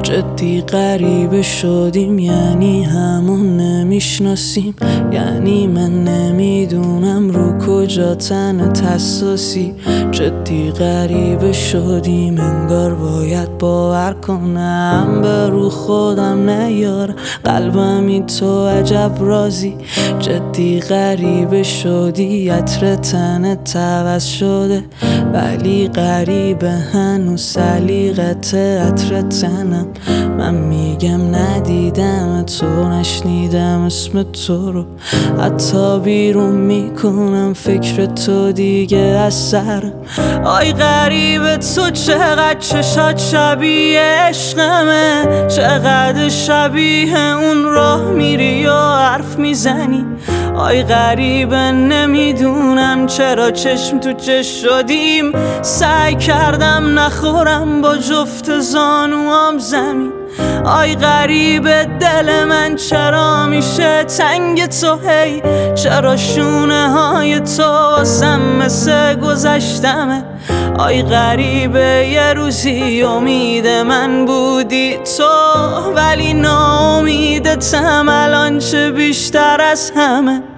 جدی غریبه شدیم، یعنی همون نمیشناسیم، یعنی من نمیدونم رو کجا تن حساسی. جدی غریبه شدیم، انگار باید باور کنم به رو خودم نیارم، قلبمی تو عجب رازی. جدی غریبه شدی، عطر تنت عوض شده، ولی غریبه هنوز سلیقت عطر تنم. من میگم ندیدم تو، نشنیدم اسم تو رو، حتی بیرون میکنم فکر تو دیگه از سرم. آی غریبه تو چقدر چشات شبیه عشقمه، چقدر شبیه اون راه میری و حرف میزنی. آی غریبه نمیدونم چرا چشم تو چشم شدیم، سعی کردم نخورم با جفت زانوام زمین. آی غریبه دل من چرا میشه تنگ تو، هی چرا شونه های تو واسم مثل گذشتمه. آی غریبه یه روزی امید من بودی تو، ولی ناامیدتم الان چه بیشتر از همه.